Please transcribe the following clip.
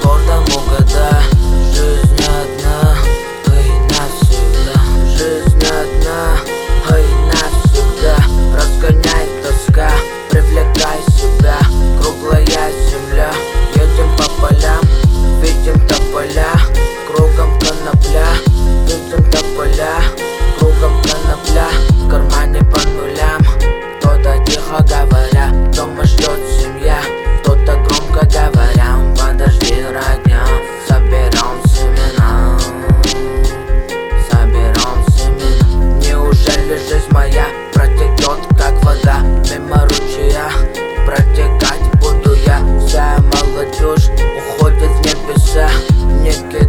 гордому года. Жизнь одна, и навсегда. Жизнь одна, и навсегда. Разгоняй тоска, привлекай себя. Круглая земля, едем по полям, видим тополя, кругом конопля. Видим тополя, кругом конопля. В кармане по нулям, кто-то тихо говоря, дома ждет семья, кто-то громко говоря, подожди, родня, соберем семена, соберем семена. Неужели жизнь моя протекет, как вода мимо ручья? Протекать буду я, вся молодежь уходит в небеса, не кидает